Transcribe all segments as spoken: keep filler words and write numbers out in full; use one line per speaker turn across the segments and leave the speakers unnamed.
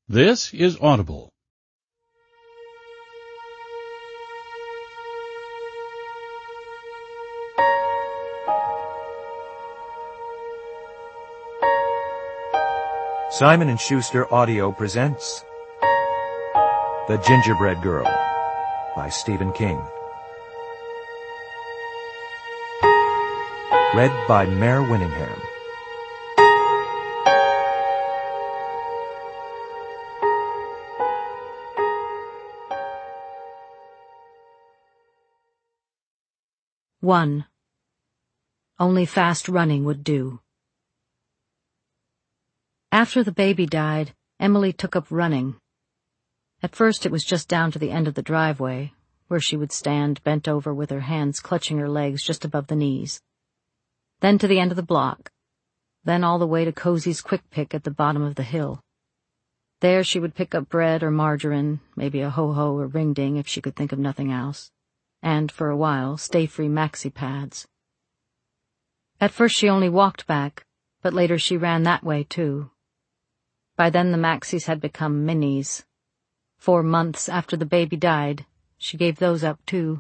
This is Audible.
Simon and Schuster Audio presents The Gingerbread Girl by Stephen King. Read by Mare Winningham.
One. Only fast running would do. After the baby died, Emily took up running. At first it was just down to the end of the driveway, where she would stand bent over with her hands clutching her legs just above the knees. Then to the end of the block. Then all the way to Cosey's Quick Pick at the bottom of the hill. There she would pick up bread or margarine, maybe a ho-ho or ring-ding if she could think of nothing else, and, for a while, stay-free maxi pads. At first she only walked back, but later she ran that way too. By then the maxis had become minis. Four months after the baby died, she gave those up too.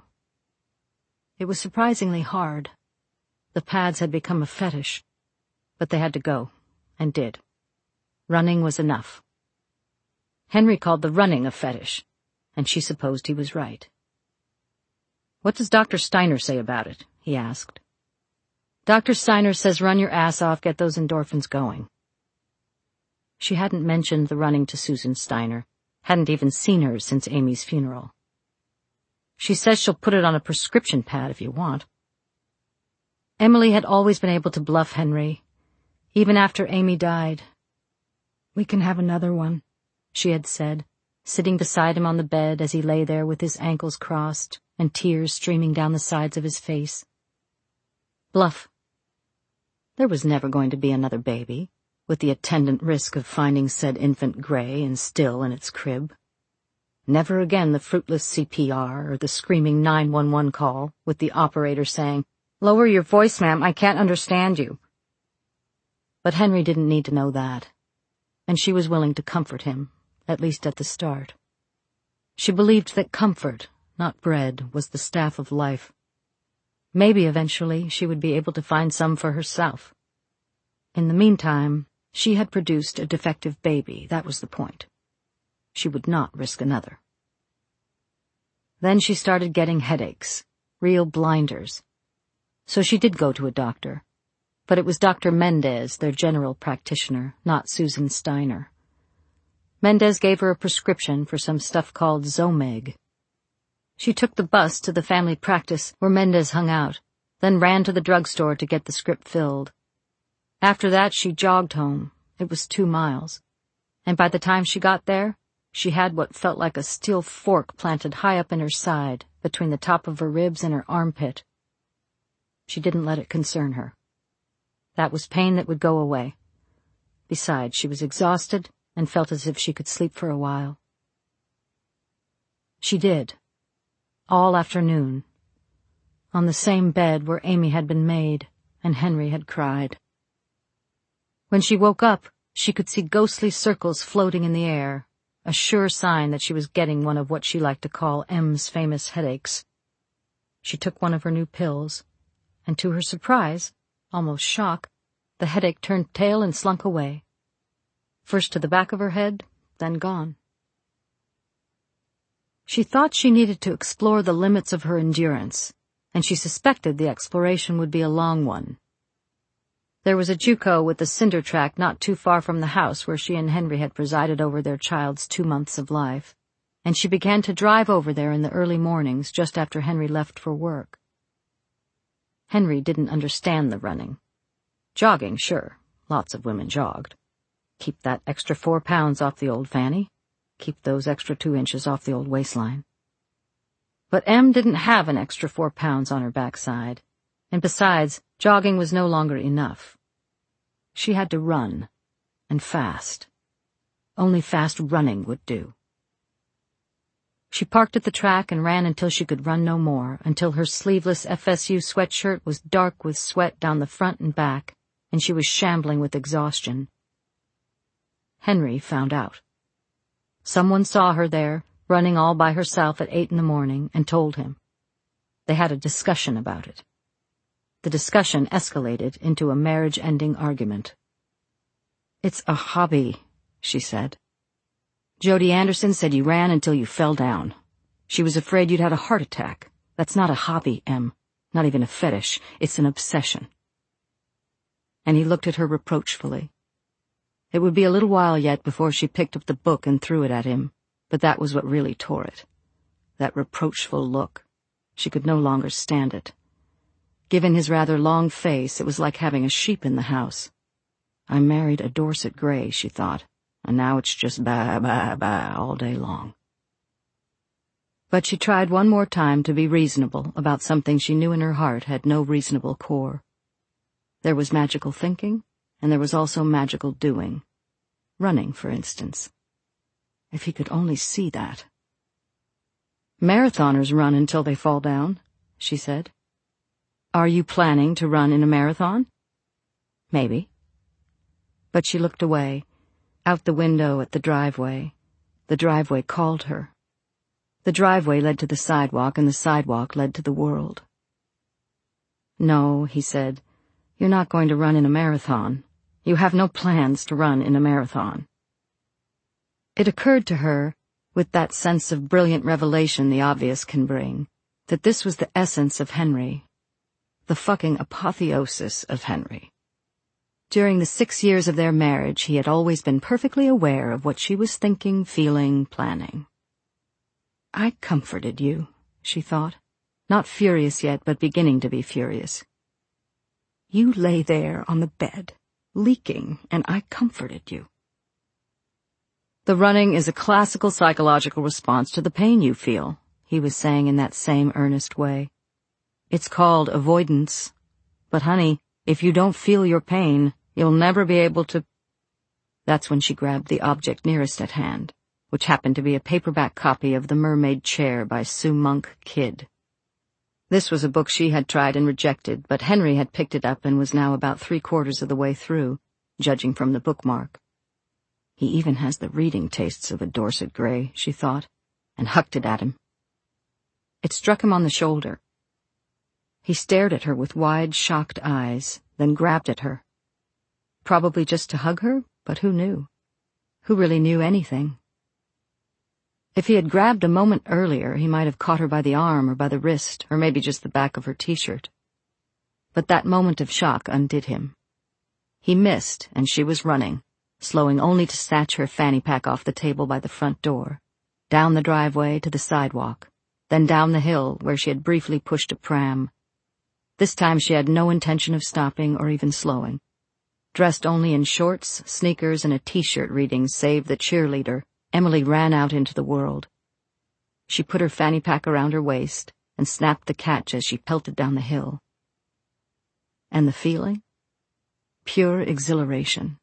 It was surprisingly hard. The pads had become a fetish, but they had to go, and did. Running was enough. Henry called the running a fetish, and she supposed he was right. "What does Doctor Steiner say about it?" he asked. "Doctor Steiner says run your ass off, get those endorphins going." She hadn't mentioned the running to Susan Steiner, hadn't even seen her since Amy's funeral. "She says she'll put it on a prescription pad if you want." Emily had always been able to bluff Henry, even after Amy died. "We can have another one," she had said, sitting beside him on the bed as he lay there with his ankles crossed and tears streaming down the sides of his face. Bluff. There was never going to be another baby, with the attendant risk of finding said infant gray and still in its crib. Never again the fruitless C P R or the screaming nine one one call, with the operator saying, "Lower your voice, ma'am, I can't understand you." But Henry didn't need to know that, and she was willing to comfort him, at least at the start. She believed that comfort, not bread, was the staff of life. Maybe eventually she would be able to find some for herself. In the meantime, she had produced a defective baby, that was the point. She would not risk another. Then she started getting headaches, real blinders. So she did go to a doctor, but it was Doctor Mendez, their general practitioner, not Susan Steiner. Mendez gave her a prescription for some stuff called Zomeg. She took the bus to the family practice where Mendez hung out, then ran to the drugstore to get the script filled. After that she jogged home. It was two miles. And by the time she got there, she had what felt like a steel fork planted high up in her side, between the top of her ribs and her armpit. She didn't let it concern her. That was pain that would go away. Besides, she was exhausted and felt as if she could sleep for a while. She did. All afternoon. On the same bed where Amy had been made and Henry had cried. When she woke up, she could see ghostly circles floating in the air, a sure sign that she was getting one of what she liked to call M's famous headaches. She took one of her new pills, and to her surprise, almost shock, the headache turned tail and slunk away. First to the back of her head, then gone. She thought she needed to explore the limits of her endurance, and she suspected the exploration would be a long one. There was a JUCO with a cinder track not too far from the house where she and Henry had presided over their child's two months of life, and she began to drive over there in the early mornings just after Henry left for work. Henry didn't understand the running. Jogging, sure, lots of women jogged. Keep that extra four pounds off the old fanny. Keep those extra two inches off the old waistline. But Em didn't have an extra four pounds on her backside, and besides, jogging was no longer enough. She had to run, and fast. Only fast running would do. She parked at the track and ran until she could run no more, until her sleeveless F S U sweatshirt was dark with sweat down the front and back, and she was shambling with exhaustion. Henry found out. Someone saw her there, running all by herself at eight in the morning, and told him. They had a discussion about it. The discussion escalated into a marriage-ending argument. "It's a hobby," she said. "Jody Anderson said you ran until you fell down. She was afraid you'd had a heart attack. That's not a hobby, Em. Not even a fetish. It's an obsession." And he looked at her reproachfully. It would be a little while yet before she picked up the book and threw it at him, but that was what really tore it. That reproachful look. She could no longer stand it. Given his rather long face, it was like having a sheep in the house. I married a Dorset Gray, she thought, and now it's just bah, bah, bah all day long. But she tried one more time to be reasonable about something she knew in her heart had no reasonable core. There was magical thinking, and there was also magical doing. Running, for instance. If he could only see that. "Marathoners run until they fall down," she said. "Are you planning to run in a marathon?" "Maybe." But she looked away, out the window at the driveway. The driveway called her. The driveway led to the sidewalk, and the sidewalk led to the world. "No," he said, "you're not going to run in a marathon. You have no plans to run in a marathon." It occurred to her, with that sense of brilliant revelation the obvious can bring, that this was the essence of Henry. The fucking apotheosis of Henry. During the six years of their marriage, he had always been perfectly aware of what she was thinking, feeling, planning. "I comforted you," she thought, not furious yet, but beginning to be furious. "You lay there on the bed, leaking, and I comforted you." "The running is a classical psychological response to the pain you feel," he was saying in that same earnest way. "It's called avoidance. But, honey, if you don't feel your pain, you'll never be able to—" That's when she grabbed the object nearest at hand, which happened to be a paperback copy of The Mermaid Chair by Sue Monk Kidd. This was a book she had tried and rejected, but Henry had picked it up and was now about three-quarters of the way through, judging from the bookmark. He even has the reading tastes of a Dorset Gray, she thought, and hucked it at him. It struck him on the shoulder. He stared at her with wide, shocked eyes, then grabbed at her. Probably just to hug her, but who knew? Who really knew anything? If he had grabbed a moment earlier, he might have caught her by the arm or by the wrist, or maybe just the back of her t-shirt. But that moment of shock undid him. He missed, and she was running, slowing only to snatch her fanny pack off the table by the front door, down the driveway to the sidewalk, then down the hill where she had briefly pushed a pram. This time she had no intention of stopping or even slowing. Dressed only in shorts, sneakers, and a t-shirt reading "Save the Cheerleader," Emily ran out into the world. She put her fanny pack around her waist and snapped the catch as she pelted down the hill. And the feeling? Pure exhilaration.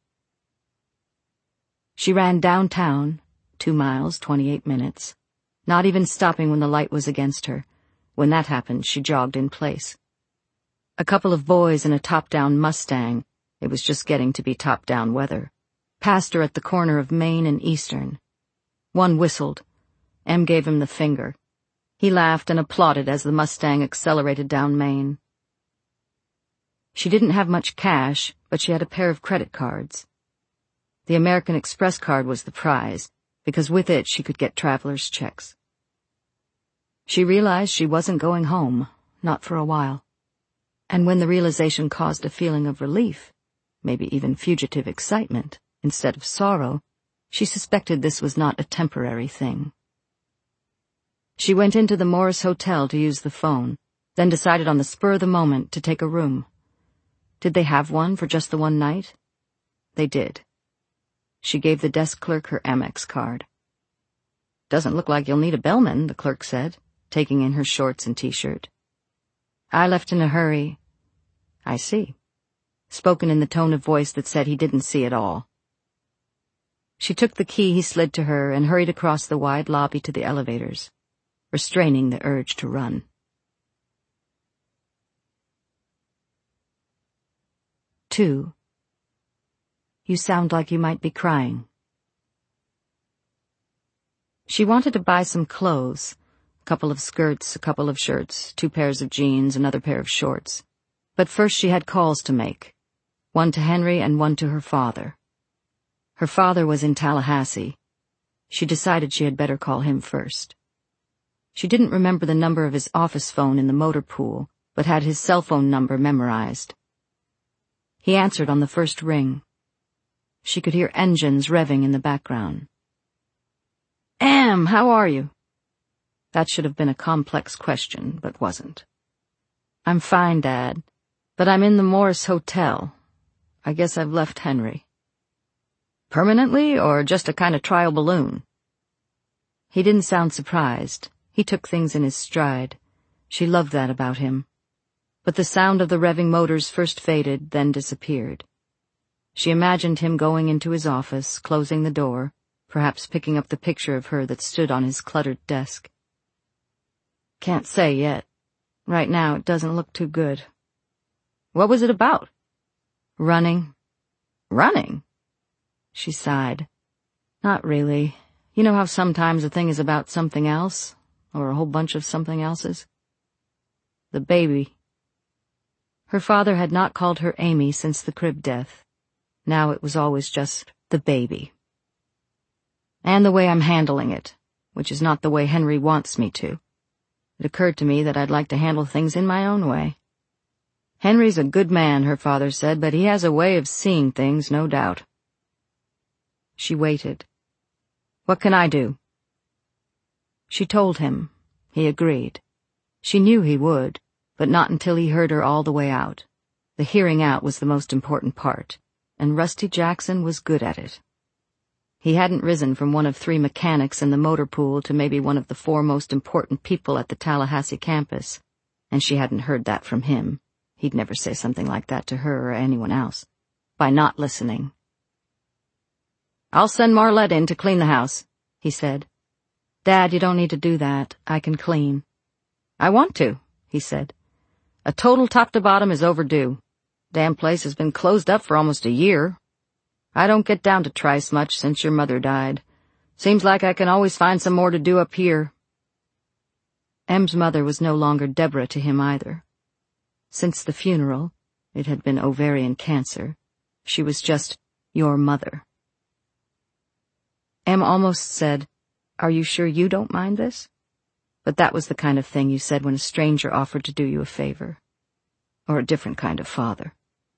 She ran downtown, two miles, twenty-eight minutes, not even stopping when the light was against her. When that happened, she jogged in place. A couple of boys in a top-down Mustang, it was just getting to be top-down weather, passed her at the corner of Main and Eastern. One whistled. Em gave him the finger. He laughed and applauded as the Mustang accelerated down Main. She didn't have much cash, but she had a pair of credit cards. The American Express card was the prize, because with it she could get traveler's checks. She realized she wasn't going home, not for a while. And when the realization caused a feeling of relief, maybe even fugitive excitement, instead of sorrow, she suspected this was not a temporary thing. She went into the Morris Hotel to use the phone, then decided on the spur of the moment to take a room. Did they have one for just the one night? They did. She gave the desk clerk her Amex card. "Doesn't look like you'll need a bellman," the clerk said, taking in her shorts and t-shirt. "I left in a hurry." "I see," spoken in the tone of voice that said he didn't see at all. She took the key he slid to her and hurried across the wide lobby to the elevators, restraining the urge to run. Two. You sound like you might be crying. She wanted to buy some clothes, a couple of skirts, a couple of shirts, two pairs of jeans, another pair of shorts. But first she had calls to make, one to Henry and one to her father. Her father was in Tallahassee. She decided she had better call him first. She didn't remember the number of his office phone in the motor pool, but had his cell phone number memorized. He answered on the first ring. She could hear engines revving in the background. "Em, how are you?" That should have been a complex question, but wasn't. "I'm fine, Dad, but I'm in the Morris Hotel. I guess I've left Henry." "Permanently, or just a kind of trial balloon?" He didn't sound surprised. He took things in his stride. She loved that about him. But the sound of the revving motors first faded, then disappeared. She imagined him going into his office, closing the door, perhaps picking up the picture of her that stood on his cluttered desk. "Can't say yet. Right now it doesn't look too good." "What was it about?" "Running." "Running?" She sighed. "Not really. You know how sometimes a thing is about something else, or a whole bunch of something else's?" "The baby." Her father had not called her Amy since the crib death. Now it was always just the baby. "And the way I'm handling it, which is not the way Henry wants me to. It occurred to me that I'd like to handle things in my own way. Henry's a good man," her father said, "but he has a way of seeing things, no doubt." She waited. "What can I do?" She told him. He agreed. She knew he would, but not until he heard her all the way out. The hearing out was the most important part, and Rusty Jackson was good at it. He hadn't risen from one of three mechanics in the motor pool to maybe one of the four most important people at the Tallahassee campus, and she hadn't heard that from him. He'd never say something like that to her or anyone else. By not listening. "I'll send Marlette in to clean the house," he said. "Dad, you don't need to do that. I can clean." "I want to," he said. "A total top to bottom is overdue. Damn place has been closed up for almost a year. I don't get down to Trice much since your mother died. Seems like I can always find some more to do up here." Em's mother was no longer Deborah to him either. Since the funeral, it had been ovarian cancer, she was just your mother. Em almost said, "Are you sure you don't mind this?" But that was the kind of thing you said when a stranger offered to do you a favor. Or a different kind of father.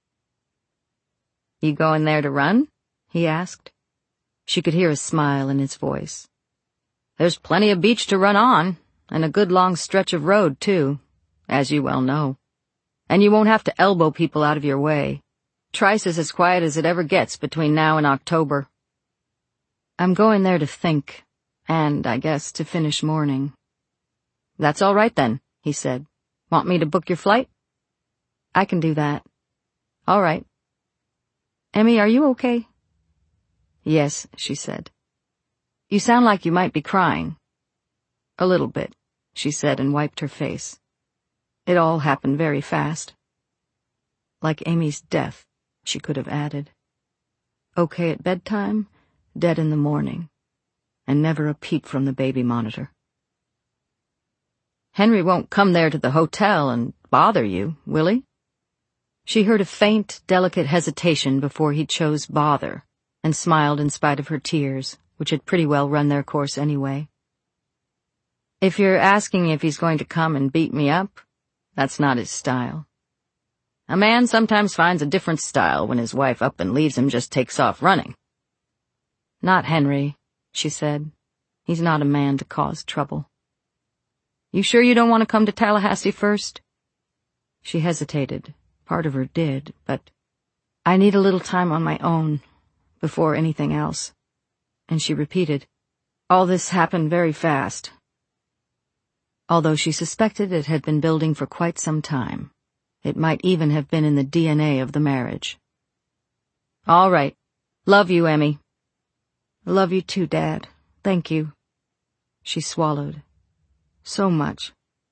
"You going there to run?" he asked. She could hear a smile in his voice. "There's plenty of beach to run on, and a good long stretch of road, too, as you well know. And you won't have to elbow people out of your way. Trice is as quiet as it ever gets between now and October." "I'm going there to think, and, I guess, to finish mourning." "That's all right then," he said. "Want me to book your flight?" "I can do that." "All right." "Emmy, are you okay?" "Yes," she said. "You sound like you might be crying." "A little bit," she said and wiped her face. "It all happened very fast." Like Amy's death, she could have added. Okay at bedtime, dead in the morning, and never a peep from the baby monitor. "Henry won't come there to the hotel and bother you, will he?" She heard a faint, delicate hesitation before he chose bother, and smiled in spite of her tears, which had pretty well run their course anyway. "If you're asking if he's going to come and beat me up, that's not his style. A man sometimes finds a different style when his wife up and leaves him just takes off running." "Not Henry," she said. "He's not a man to cause trouble." "You sure you don't want to come to Tallahassee first?" She hesitated. Part of her did, but "I need a little time on my own, before anything else." And she repeated, "All this happened very fast." Although she suspected it had been building for quite some time. It might even have been in the D N A of the marriage. "All right. Love you, Emmy." "Love you too, Dad. Thank you." She swallowed. "So much."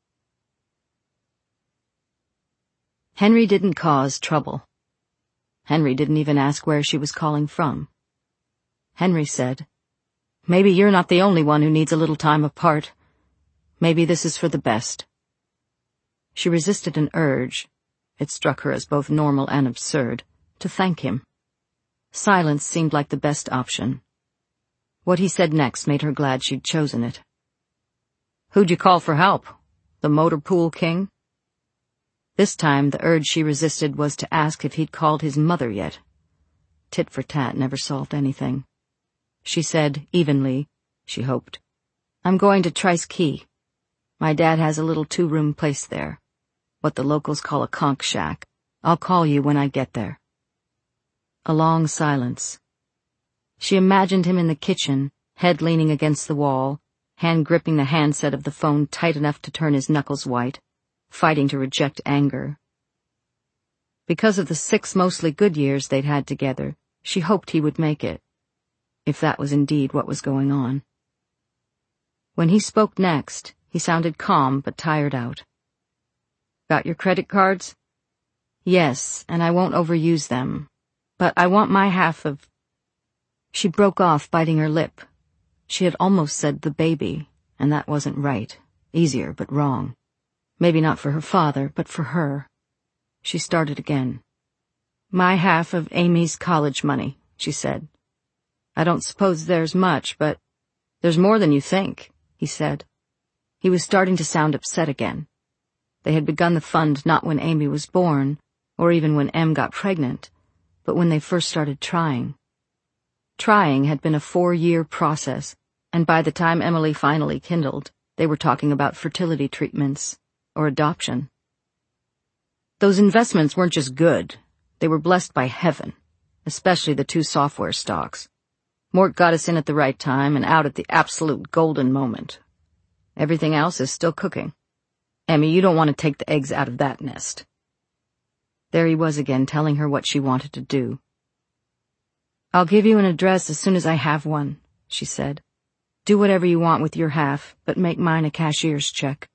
Henry didn't cause trouble. Henry didn't even ask where she was calling from. Henry said, Maybe you're not the only one who needs a little time apart. Maybe this is for the best. She resisted an urge, it struck her as both normal and absurd, to thank him. Silence seemed like the best option. What he said next made her glad she'd chosen it. Who'd you call for help? The motor pool king? This time the urge she resisted was to ask if he'd called his mother yet. Tit for tat never solved anything. She said, evenly, she hoped, I'm going to Trice Key. My dad has a little two-room place there, what the locals call a conch shack. I'll call you when I get there. A long silence. She imagined him in the kitchen, head leaning against the wall, hand gripping the handset of the phone tight enough to turn his knuckles white, fighting to reject anger. Because of the six mostly good years they'd had together, she hoped he would make it, if that was indeed what was going on. When he spoke next, he sounded calm but tired out. Got your credit cards? Yes, and I won't overuse them. But I want my half of... She broke off, biting her lip. She had almost said the baby, and that wasn't right. Easier, but wrong. Maybe not for her father, but for her. She started again. My half of Amy's college money, she said. I don't suppose there's much, but there's more than you think, he said. He was starting to sound upset again. They had begun the fund not when Amy was born, or even when Em got pregnant, but when they first started trying. Trying had been a four-year process, and by the time Emily finally kindled, they were talking about fertility treatments or adoption. Those investments weren't just good, they were blessed by heaven, especially the two software stocks. Mort got us in at the right time and out at the absolute golden moment. Everything else is still cooking. Emmy, you don't want to take the eggs out of that nest. There he was again, telling her what she wanted to do. I'll give you an address as soon as I have one, she said. Do whatever you want with your half, but make mine a cashier's check.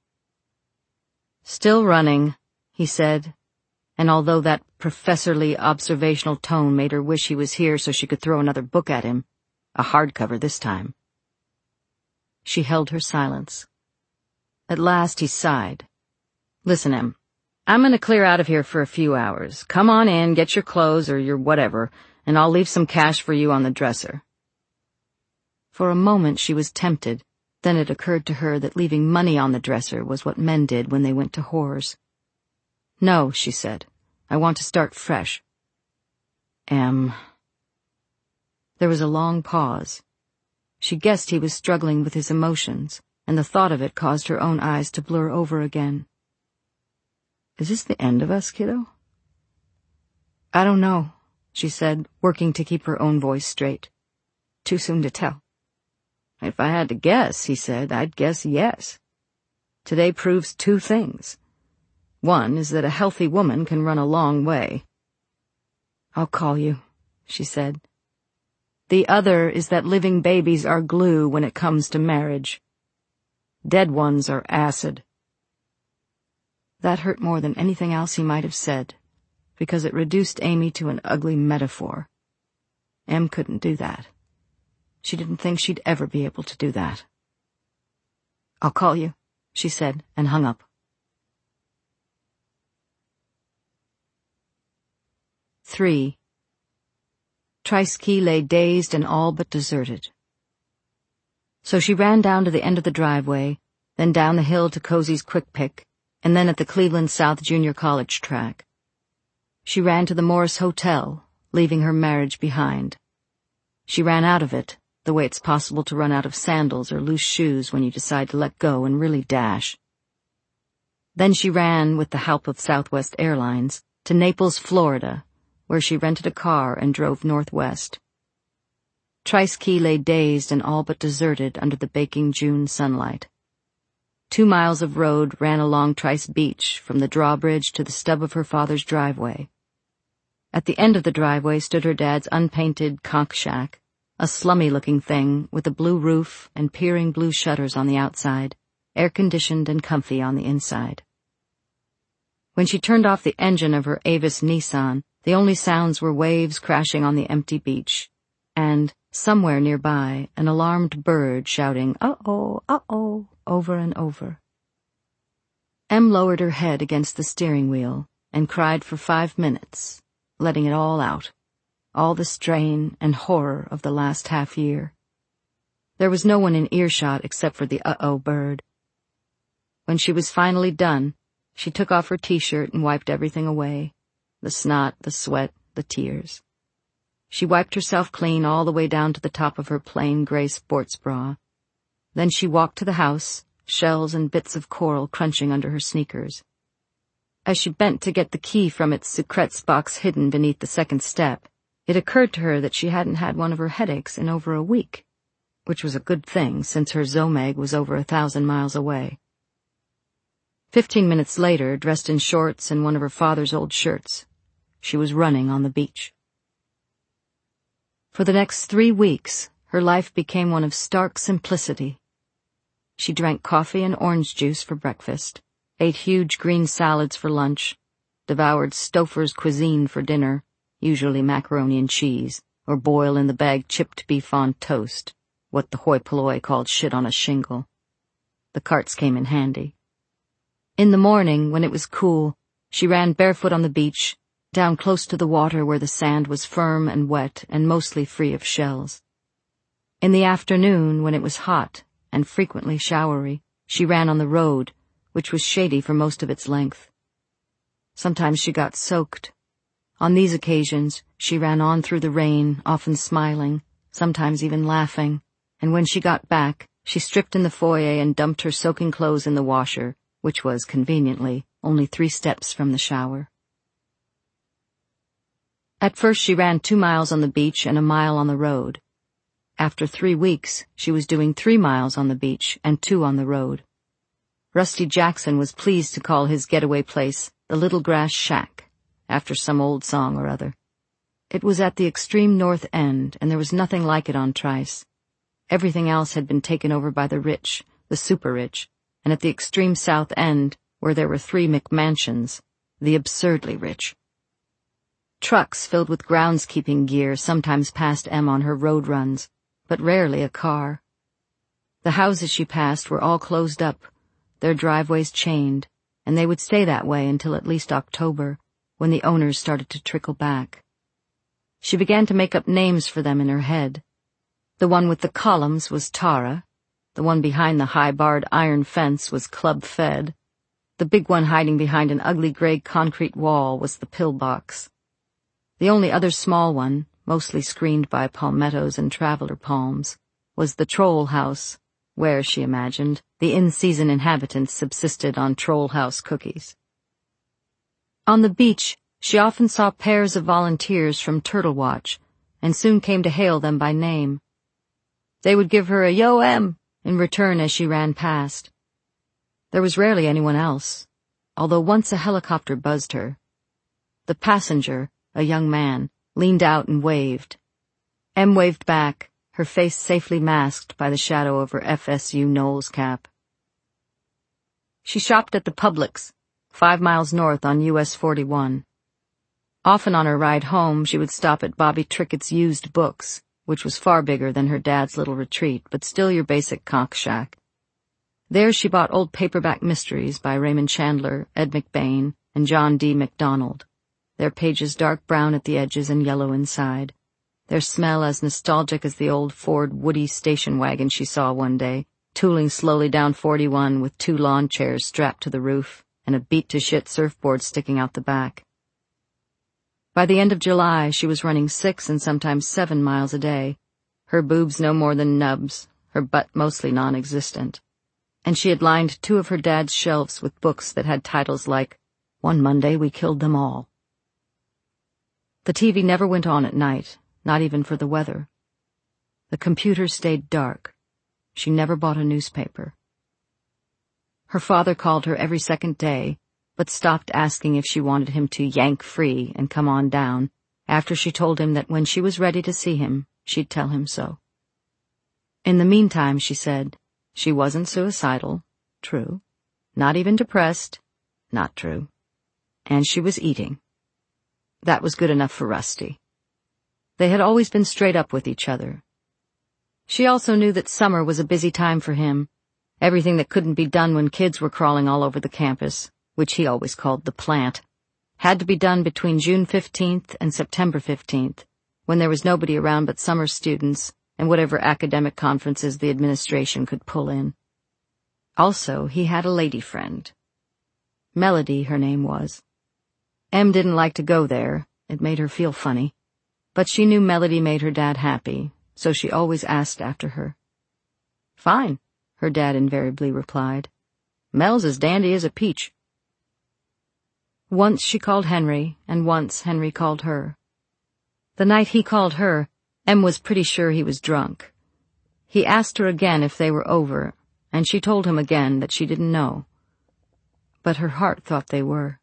Still running, he said, and although that professorly observational tone made her wish he was here so she could throw another book at him, a hardcover this time. She held her silence. At last he sighed. Listen, Em, I'm going to clear out of here for a few hours. Come on in, get your clothes or your whatever, and I'll leave some cash for you on the dresser. For a moment she was tempted, then it occurred to her that leaving money on the dresser was what men did when they went to whores. No, she said, I want to start fresh. Em. There was a long pause. She guessed he was struggling with his emotions, and the thought of it caused her own eyes to blur over again. Is this the end of us, kiddo? I don't know, she said, working to keep her own voice straight. Too soon to tell. If I had to guess, he said, I'd guess yes. Today proves two things. One is that a healthy woman can run a long way. I'll call you, she said. The other is that living babies are glue when it comes to marriage. Dead ones are acid. That hurt more than anything else he might have said, because it reduced Amy to an ugly metaphor. Em couldn't do that. She didn't think she'd ever be able to do that. I'll call you, she said, and hung up. Three. Trice Key lay dazed and all but deserted. So she ran down to the end of the driveway, then down the hill to Cosey's Quick Pick, and then at the Cleveland South Junior College track. She ran to the Morris Hotel, leaving her marriage behind. She ran out of it, the way it's possible to run out of sandals or loose shoes when you decide to let go and really dash. Then she ran, with the help of Southwest Airlines, to Naples, Florida, where she rented a car and drove northwest. Trice Key lay dazed and all but deserted under the baking June sunlight. Two miles of road ran along Trice Beach from the drawbridge to the stub of her father's driveway. At the end of the driveway stood her dad's unpainted conch shack, a slummy-looking thing with a blue roof and peering blue shutters on the outside, air-conditioned and comfy on the inside. When she turned off the engine of her Avis Nissan, the only sounds were waves crashing on the empty beach, and, Somewhere nearby, an alarmed bird shouting, "Uh-oh, uh-oh," over and over. Em lowered her head against the steering wheel and cried for five minutes, letting it all out, all the strain and horror of the last half year. There was no one in earshot except for the uh-oh bird. When she was finally done, she took off her t-shirt and wiped everything away, the snot, the sweat, the tears. She wiped herself clean all the way down to the top of her plain gray sports bra. Then she walked to the house, shells and bits of coral crunching under her sneakers. As she bent to get the key from its Sucrets box hidden beneath the second step, it occurred to her that she hadn't had one of her headaches in over a week, which was a good thing since her Zomeg was over a thousand miles away. Fifteen minutes later, dressed in shorts and one of her father's old shirts, she was running on the beach. For the next three weeks, her life became one of stark simplicity. She drank coffee and orange juice for breakfast, ate huge green salads for lunch, devoured Stouffer's cuisine for dinner, usually macaroni and cheese, or boil-in-the-bag chipped beef on toast, what the hoi polloi called shit on a shingle. The carts came in handy. In the morning, when it was cool, she ran barefoot on the beach, down close to the water where the sand was firm and wet and mostly free of shells. In the afternoon, when it was hot and frequently showery, she ran on the road, which was shady for most of its length. Sometimes she got soaked. On these occasions, she ran on through the rain, often smiling, sometimes even laughing, and when she got back, she stripped in the foyer and dumped her soaking clothes in the washer, which was, conveniently, only three steps from the shower. At first she ran two miles on the beach and a mile on the road. After three weeks, she was doing three miles on the beach and two on the road. Rusty Jackson was pleased to call his getaway place the Little Grass Shack, after some old song or other. It was at the extreme north end, and there was nothing like it on Trice. Everything else had been taken over by the rich, the super-rich, and at the extreme south end, where there were three McMansions, the absurdly rich. Trucks filled with groundskeeping gear sometimes passed Em on her road runs, but rarely a car. The houses she passed were all closed up, their driveways chained, and they would stay that way until at least October, when the owners started to trickle back. She began to make up names for them in her head. The one with the columns was Tara, the one behind the high-barred iron fence was Club Fed, the big one hiding behind an ugly gray concrete wall was the pillbox. The only other small one, mostly screened by palmettos and traveler palms, was the Troll House, where, she imagined, the in-season inhabitants subsisted on Troll House cookies. On the beach, she often saw pairs of volunteers from Turtle Watch, and soon came to hail them by name. They would give her a "Yo, Em" in return as she ran past. There was rarely anyone else, although once a helicopter buzzed her. The passenger, a young man, leaned out and waved. Em waved back, her face safely masked by the shadow of her F S U Knowles cap. She shopped at the Publix, five miles north on U S forty-one. Often on her ride home, she would stop at Bobby Trickett's Used Books, which was far bigger than her dad's little retreat, but still your basic conch shack. There she bought old paperback mysteries by Raymond Chandler, Ed McBain, and John D. MacDonald, their pages dark brown at the edges and yellow inside, their smell as nostalgic as the old Ford Woody station wagon she saw one day, tooling slowly down forty-one with two lawn chairs strapped to the roof and a beat-to-shit surfboard sticking out the back. By the end of July, she was running six and sometimes seven miles a day, her boobs no more than nubs, her butt mostly non-existent. And she had lined two of her dad's shelves with books that had titles like, "One Monday We Killed Them All." The T V never went on at night, not even for the weather. The computer stayed dark. She never bought a newspaper. Her father called her every second day, but stopped asking if she wanted him to yank free and come on down, after she told him that when she was ready to see him, she'd tell him so. In the meantime, she said, she wasn't suicidal, true, not even depressed, not true, and she was eating. That was good enough for Rusty. They had always been straight up with each other, She also knew that summer was a busy time for him. Everything that couldn't be done when kids were crawling all over the campus, which he always called the plant, had to be done between June fifteenth and September fifteenth, when there was nobody around but summer students and whatever academic conferences the administration could pull in. Also, he had a lady friend. Melody, her name was. Em didn't like to go there. It made her feel funny. But she knew Melody made her dad happy, so she always asked after her. "Fine," her dad invariably replied. "Mel's as dandy as a peach." Once she called Henry, and once Henry called her. The night he called her, Em was pretty sure he was drunk. He asked her again if they were over, and she told him again that she didn't know. But her heart thought they were.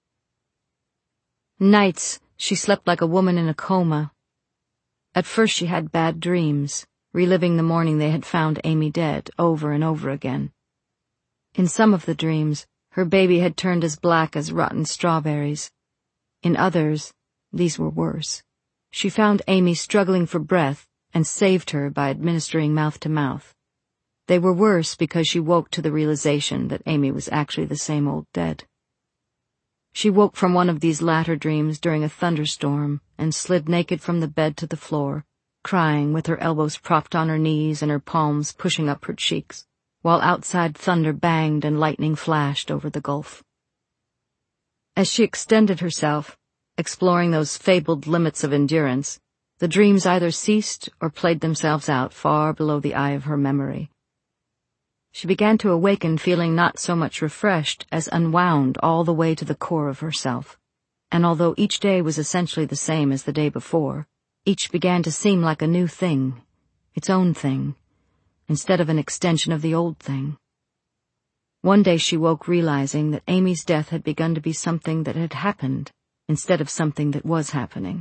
Nights, she slept like a woman in a coma. At first she had bad dreams, reliving the morning they had found Amy dead over and over again. In some of the dreams, her baby had turned as black as rotten strawberries. In others, these were worse. She found Amy struggling for breath and saved her by administering mouth-to-mouth. They were worse because she woke to the realization that Amy was actually the same old dead. She woke from one of these latter dreams during a thunderstorm and slid naked from the bed to the floor, crying with her elbows propped on her knees and her palms pushing up her cheeks, while outside thunder banged and lightning flashed over the gulf. As she extended herself, exploring those fabled limits of endurance, the dreams either ceased or played themselves out far below the eye of her memory. She began to awaken feeling not so much refreshed as unwound all the way to the core of herself, and although each day was essentially the same as the day before, each began to seem like a new thing, its own thing, instead of an extension of the old thing. One day she woke realizing that Amy's death had begun to be something that had happened, instead of something that was happening.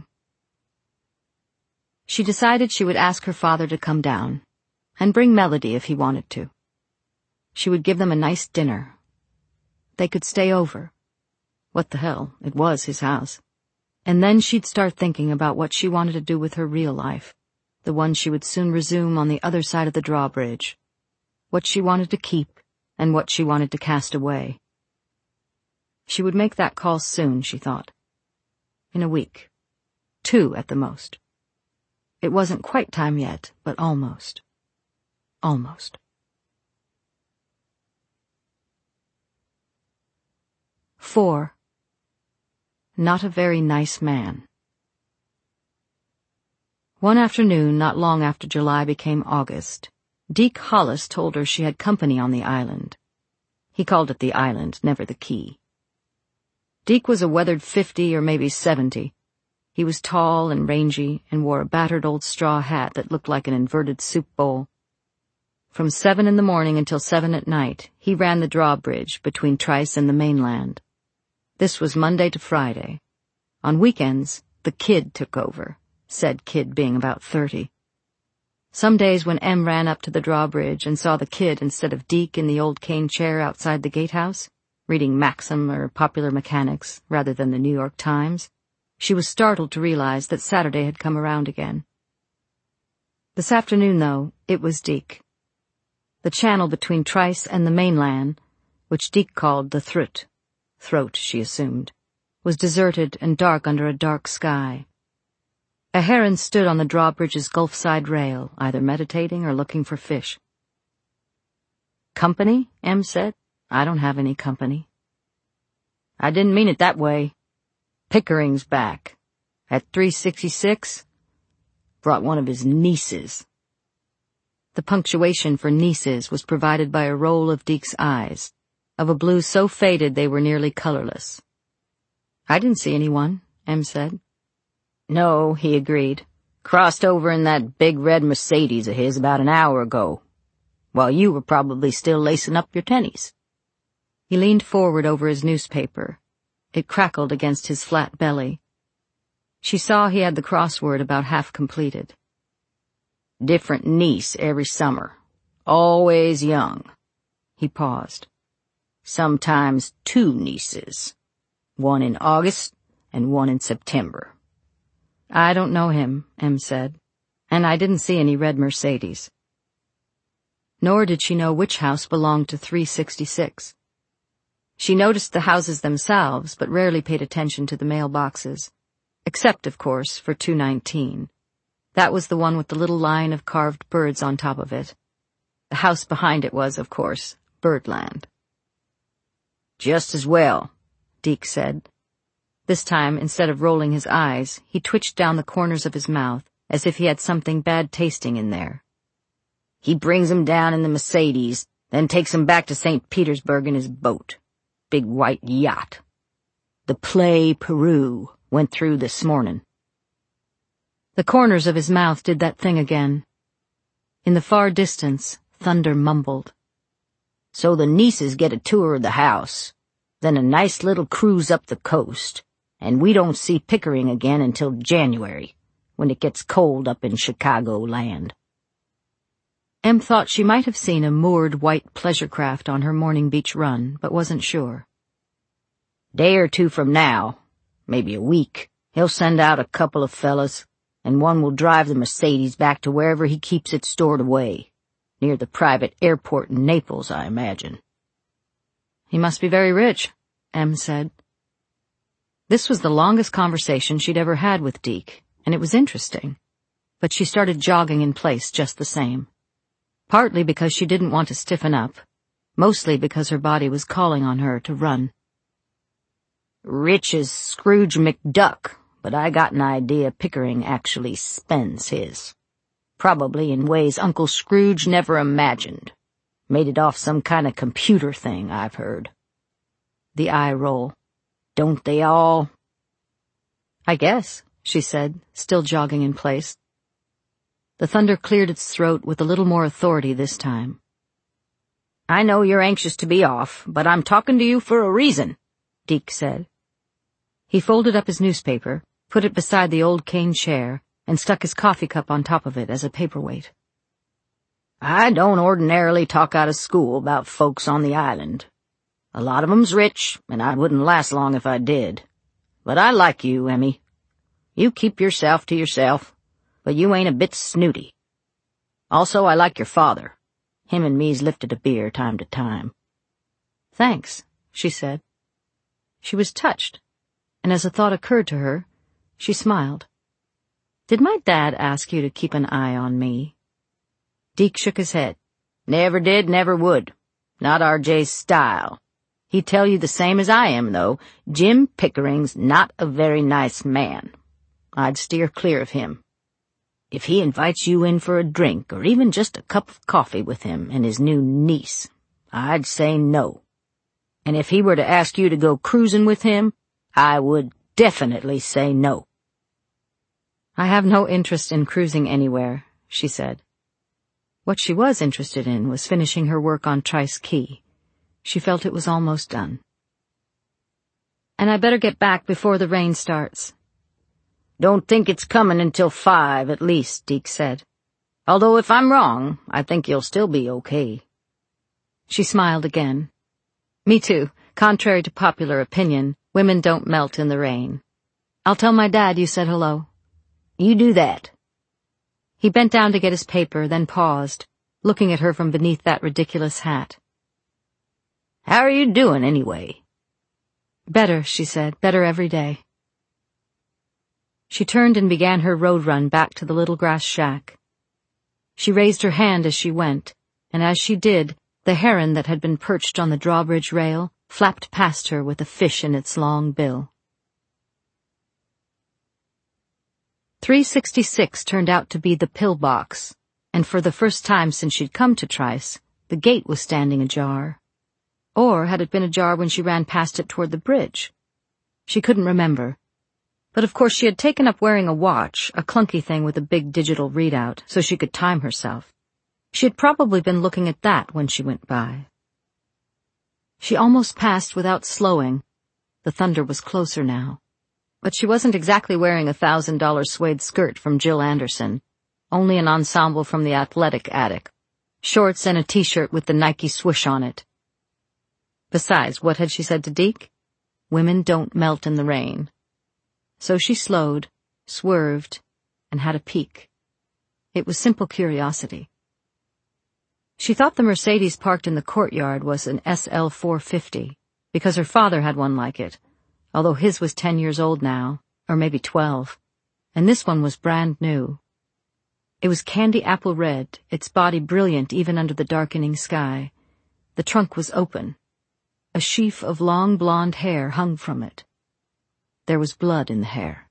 She decided she would ask her father to come down, and bring Melody if he wanted to. She would give them a nice dinner. They could stay over. What the hell, it was his house. And then she'd start thinking about what she wanted to do with her real life, the one she would soon resume on the other side of the drawbridge, what she wanted to keep and what she wanted to cast away. She would make that call soon, she thought. In a week. Two at the most. It wasn't quite time yet, but almost. Almost. Four. Not a very nice man. One afternoon, not long after July became August, Deke Hollis told her she had company on the island. He called it the island, never the key. Deke was a weathered fifty or maybe seventy. He was tall and rangy and wore a battered old straw hat that looked like an inverted soup bowl. From seven in the morning until seven at night, he ran the drawbridge between Trice and the mainland. This was Monday to Friday. On weekends, the kid took over, said kid being about thirty. Some days when Em ran up to the drawbridge and saw the kid instead of Deke in the old cane chair outside the gatehouse, reading Maxim or Popular Mechanics rather than the New York Times, she was startled to realize that Saturday had come around again. This afternoon, though, it was Deke. The channel between Trice and the mainland, which Deke called the Thrut, throat, she assumed, was deserted and dark under a dark sky. A heron stood on the drawbridge's gulf-side rail, either meditating or looking for fish. "Company?" Em said. "I don't have any company." "I didn't mean it that way. Pickering's back. At three sixty-six, brought one of his nieces." The punctuation for nieces was provided by a roll of Deke's eyes, of a blue so faded they were nearly colorless. "I didn't see anyone," Em said. "No," he agreed. "Crossed over in that big red Mercedes of his about an hour ago, while you were probably still lacing up your tennies." He leaned forward over his newspaper. It crackled against his flat belly. She saw he had the crossword about half completed. "Different niece every summer. Always young." He paused. "Sometimes two nieces. One in August and one in September." "I don't know him," Em said, "and I didn't see any red Mercedes." nor did she know which house belonged to three sixty-six. She noticed the houses themselves, but rarely paid attention to the mailboxes, except, of course, for two nineteen. That was the one with the little line of carved birds on top of it. The house behind it was, of course, Birdland.
Just as well,
Deke said. This time, instead of rolling his eyes, he twitched down the corners of his mouth, as if he had something bad tasting in there.
He brings 'em down in the Mercedes, then takes 'em back to Saint Petersburg in his boat. Big white yacht. The Play Peru went through this morning.
The corners of his mouth did that thing again. In the far distance, Thunder mumbled.
So the nieces get a tour of the house, then a nice little cruise up the coast, and we don't see Pickering again until January, when it gets cold up in Chicago land.
Em thought she might have seen a moored white pleasure craft on her morning beach run, but wasn't sure.
Day or two from now, maybe a week, he'll send out a couple of fellas, and one will drive the Mercedes back to wherever he keeps it stored away, near the private airport in Naples, I imagine.
He must be very rich, Em said. This was the longest conversation she'd ever had with Deke, and it was interesting, but she started jogging in place just the same. Partly because she didn't want to stiffen up, mostly because her body was calling on her to run.
Rich as Scrooge McDuck, but I got an idea Pickering actually spends his. Probably in ways Uncle Scrooge never imagined. Made it off some kind of computer thing, I've heard.
The eye roll.
Don't they all?
I guess, she said, still jogging in place. The thunder cleared its throat with a little more authority this time.
I know you're anxious to be off, but I'm talking to you for a reason, Deke said.
He folded up his newspaper, put it beside the old cane chair, and stuck his coffee cup on top of it as a paperweight.
I don't ordinarily talk out of school about folks on the island. A lot of 'em's rich, and I wouldn't last long if I did. But I like you, Emmy. You keep yourself to yourself, but you ain't a bit snooty. Also, I like your father. Him and me's lifted a beer time to time.
Thanks, she said. She was touched, and as a thought occurred to her, she smiled. Did my dad ask you to keep an eye on me? Deke shook his head.
Never did, never would. Not R J's style. He'd tell you the same as I am, though. Jim Pickering's not a very nice man. I'd steer clear of him. If he invites you in for a drink or even just a cup of coffee with him and his new niece, I'd say no. And if he were to ask you to go cruising with him, I would definitely say no.
I have no interest in cruising anywhere, she said. What she was interested in was finishing her work on Trice Key. She felt it was almost done. And I better get back before the rain starts.
Don't think it's coming until five at least, Deke said. Although if I'm wrong, I think you'll still be okay.
She smiled again. Me too. Contrary to popular opinion, women don't melt in the rain. I'll tell my dad you said hello.
You do that.
He bent down to get his paper, then paused, looking at her from beneath that ridiculous hat.
How are you doing, anyway?
Better, she said, better every day. She turned and began her road run back to the little grass shack. She raised her hand as she went, and as she did, the heron that had been perched on the drawbridge rail flapped past her with a fish in its long bill. three sixty-six turned out to be the pillbox, and for the first time since she'd come to Trice, the gate was standing ajar. Or had it been ajar when she ran past it toward the bridge? She couldn't remember. But of course she had taken up wearing a watch, a clunky thing with a big digital readout, so she could time herself. She had probably been looking at that when she went by. She almost passed without slowing. The thunder was closer now. But she wasn't exactly wearing a thousand dollar suede skirt from Jill Anderson, only an ensemble from the athletic attic, shorts and a t-shirt with the Nike swoosh on it. Besides, what had she said to Deke? Women don't melt in the rain. So she slowed, swerved, and had a peek. It was simple curiosity. She thought the Mercedes parked in the courtyard was an S L four fifty, because her father had one like it, although his was ten years old now, or maybe twelve, and this one was brand new. It was candy apple red, its body brilliant even under the darkening sky. The trunk was open. A sheaf of long blonde hair hung from it. There was blood in the hair.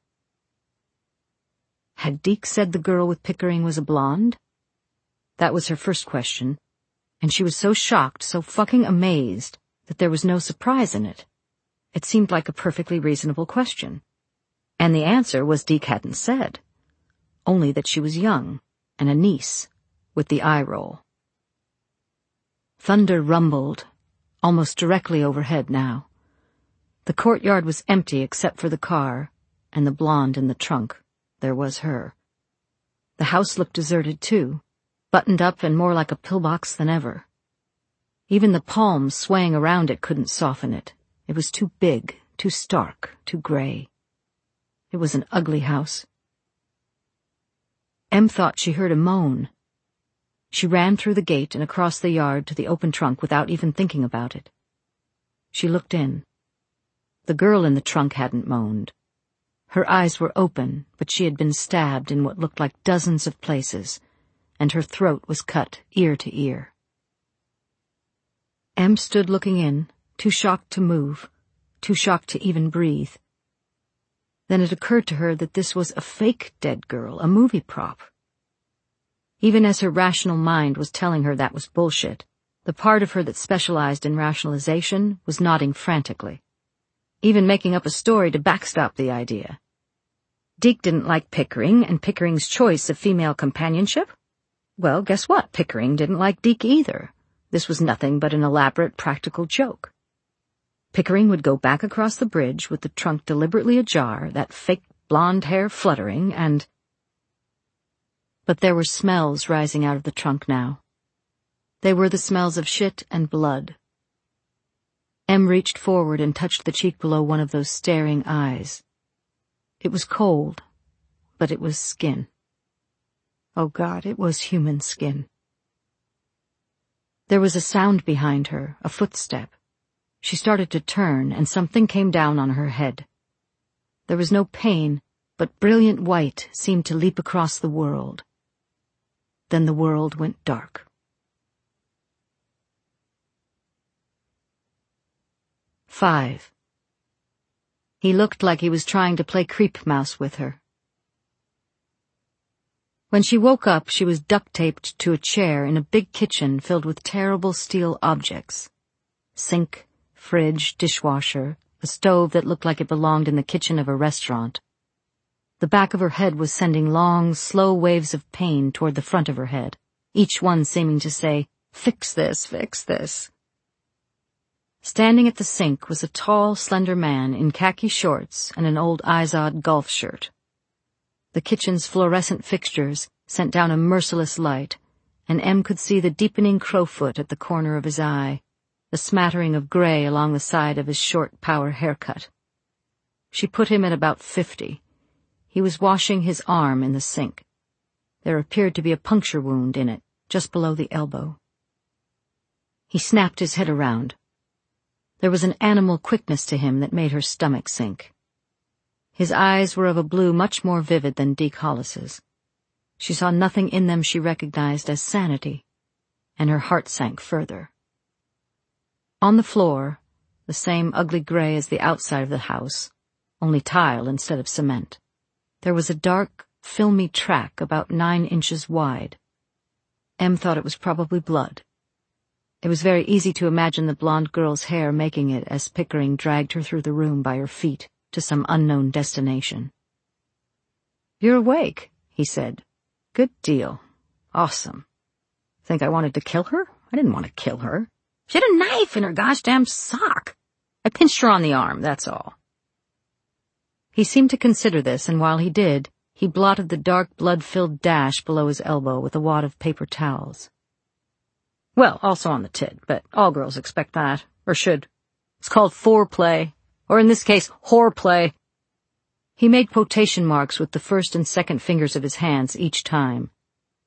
Had Deke said the girl with Pickering was a blonde? That was her first question, and she was so shocked, so fucking amazed, that there was no surprise in it. It seemed like a perfectly reasonable question. And the answer was Deke hadn't said. Only that she was young, and a niece, with the eye roll. Thunder rumbled, almost directly overhead now. The courtyard was empty except for the car, and the blonde in the trunk. There was her. The house looked deserted too, buttoned up and more like a pillbox than ever. Even the palms swaying around it couldn't soften it. It was too big, too stark, too gray. It was an ugly house. Em thought she heard a moan. She ran through the gate and across the yard to the open trunk without even thinking about it. She looked in. The girl in the trunk hadn't moaned. Her eyes were open, but she had been stabbed in what looked like dozens of places, and her throat was cut ear to ear. Em stood looking in, too shocked to move, too shocked to even breathe. Then it occurred to her that this was a fake dead girl, a movie prop. Even as her rational mind was telling her that was bullshit, the part of her that specialized in rationalization was nodding frantically, even making up a story to backstop the idea. Deke didn't like Pickering and Pickering's choice of female companionship. Well, guess what? Pickering didn't like Deke either. This was nothing but an elaborate practical joke. Pickering would go back across the bridge with the trunk deliberately ajar, that fake blonde hair fluttering, and... But there were smells rising out of the trunk now. They were the smells of shit and blood. Em reached forward and touched the cheek below one of those staring eyes. It was cold, but it was skin. Oh God, it was human skin. There was a sound behind her, a footstep. She started to turn, and something came down on her head. There was no pain, but brilliant white seemed to leap across the world. Then the world went dark. Five. He looked like he was trying to play creep mouse with her. When she woke up, she was duct-taped to a chair in a big kitchen filled with terrible steel objects. Sink, fridge, dishwasher, a stove that looked like it belonged in the kitchen of a restaurant. The back of her head was sending long, slow waves of pain toward the front of her head, each one seeming to say, "Fix this, fix this." Standing at the sink was a tall, slender man in khaki shorts and an old Izod golf shirt. The kitchen's fluorescent fixtures sent down a merciless light, and Em could see the deepening crowfoot at the corner of his eye, the smattering of gray along the side of his short power haircut. She put him at about fifty. He was washing his arm in the sink. There appeared to be a puncture wound in it, just below the elbow. He snapped his head around. There was an animal quickness to him that made her stomach sink. His eyes were of a blue much more vivid than Deke Hollis's. She saw nothing in them she recognized as sanity, and her heart sank further. On the floor, the same ugly gray as the outside of the house, only tile instead of cement, there was a dark, filmy track about nine inches wide. Em thought it was probably blood. It was very easy to imagine the blonde girl's hair making it as Pickering dragged her through the room by her feet to some unknown destination. "You're awake," he said. "Good deal. Awesome. Think I wanted to kill her? I didn't want to kill her. She had a knife in her gosh damn sock. I pinched her on the arm, that's all." He seemed to consider this, and while he did, he blotted the dark blood-filled dash below his elbow with a wad of paper towels. "Well, also on the tit, but all girls expect that, or should. It's called foreplay, or in this case, whoreplay." He made quotation marks with the first and second fingers of his hands each time.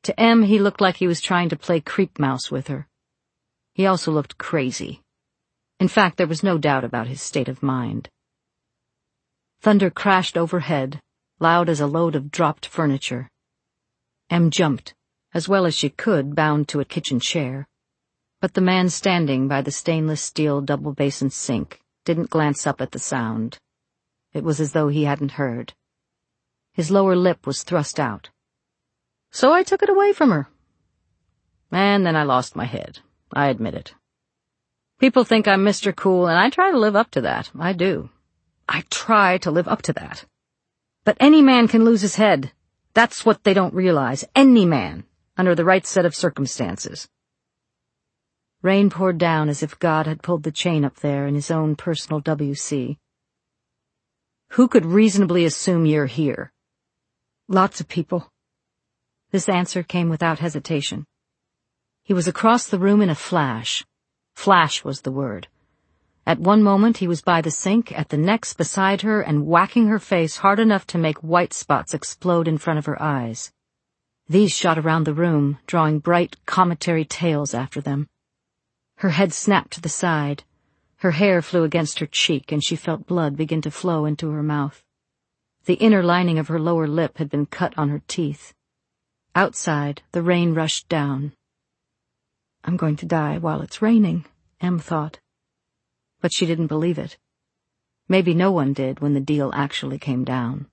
To Em, he looked like he was trying to play creep mouse with her. He also looked crazy. In fact, there was no doubt about his state of mind. Thunder crashed overhead, loud as a load of dropped furniture. Em jumped, as well as she could, bound to a kitchen chair. But the man standing by the stainless steel double-basin sink didn't glance up at the sound. It was as though he hadn't heard. His lower lip was thrust out. So I took it away from her. And then I lost my head. I admit it. People think I'm Mister Cool, and I try to live up to that. I do. I try to live up to that. But any man can lose his head. That's what they don't realize. Any man, under the right set of circumstances. Rain poured down as if God had pulled the chain up there in his own personal W C. Who could reasonably assume you're here? Lots of people. This answer came without hesitation. He was across the room in a flash. Flash was the word. At one moment he was by the sink, at the next beside her, and whacking her face hard enough to make white spots explode in front of her eyes. These shot around the room, drawing bright cometary tails after them. Her head snapped to the side. Her hair flew against her cheek, and she felt blood begin to flow into her mouth. The inner lining of her lower lip had been cut on her teeth. Outside, the rain rushed down. I'm going to die while it's raining, Em thought. But she didn't believe it. Maybe no one did when the deal actually came down.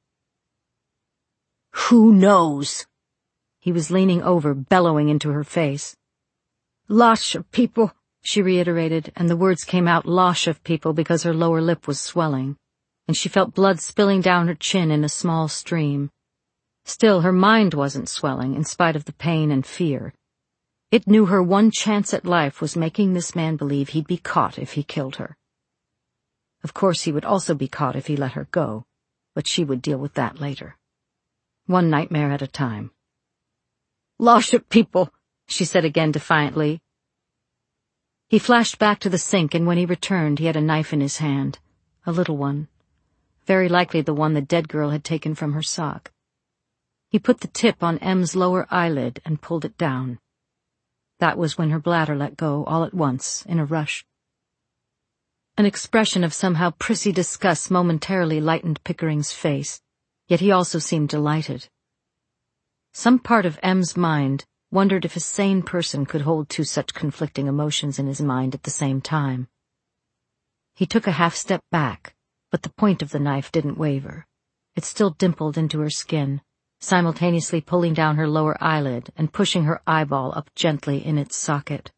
Who knows? He was leaning over, bellowing into her face. Lots of people, she reiterated, and the words came out losh of people because her lower lip was swelling, and she felt blood spilling down her chin in a small stream. Still, her mind wasn't swelling, in spite of the pain and fear. It knew her one chance at life was making this man believe he'd be caught if he killed her. Of course, he would also be caught if he let her go, but she would deal with that later. One nightmare at a time. Losh of people, she said again defiantly. He flashed back to the sink, and when he returned, he had a knife in his hand. A little one. Very likely the one the dead girl had taken from her sock. He put the tip on Em's lower eyelid and pulled it down. That was when her bladder let go all at once, in a rush. An expression of somehow prissy disgust momentarily lightened Pickering's face, yet he also seemed delighted. Some part of Em's mind wondered if a sane person could hold two such conflicting emotions in his mind at the same time. He took a half step back, but the point of the knife didn't waver. It still dimpled into her skin, simultaneously pulling down her lower eyelid and pushing her eyeball up gently in its socket.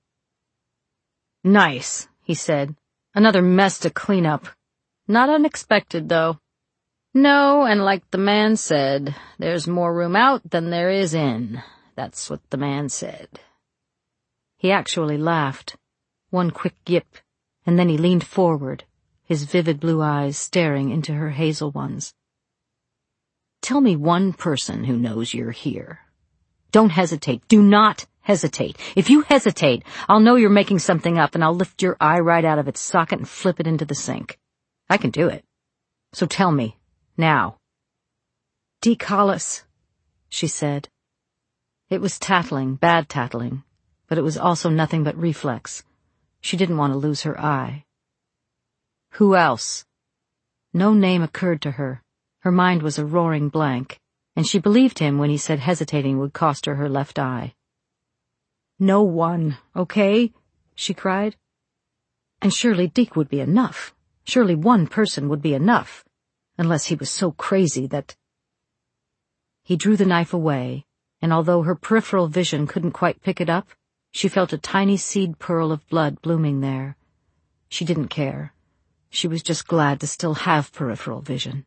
Nice, he said. Another mess to clean up. Not unexpected, though. No, and like the man said, there's more room out than there is in. That's what the man said. He actually laughed. One quick yip, and then he leaned forward, his vivid blue eyes staring into her hazel ones. Tell me one person who knows you're here. Don't hesitate. Do not hesitate. If you hesitate, I'll know you're making something up, and I'll lift your eye right out of its socket and flip it into the sink. I can do it. So tell me, now. Deke Hollis, she said. It was tattling, bad tattling, but it was also nothing but reflex. She didn't want to lose her eye. Who else? No name occurred to her. Her mind was a roaring blank, and she believed him when he said hesitating would cost her her left eye. No one, okay? She cried. And surely Deke would be enough. Surely one person would be enough, unless he was so crazy that... He drew the knife away, and although her peripheral vision couldn't quite pick it up, she felt a tiny seed pearl of blood blooming there. She didn't care. She was just glad to still have peripheral vision.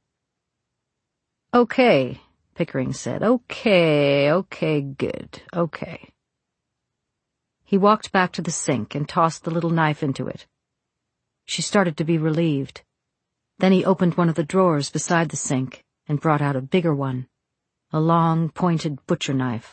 Okay, Pickering said. Okay, okay, good, okay. He walked back to the sink and tossed the little knife into it. She started to be relieved. Then he opened one of the drawers beside the sink and brought out a bigger one, a long, pointed butcher knife.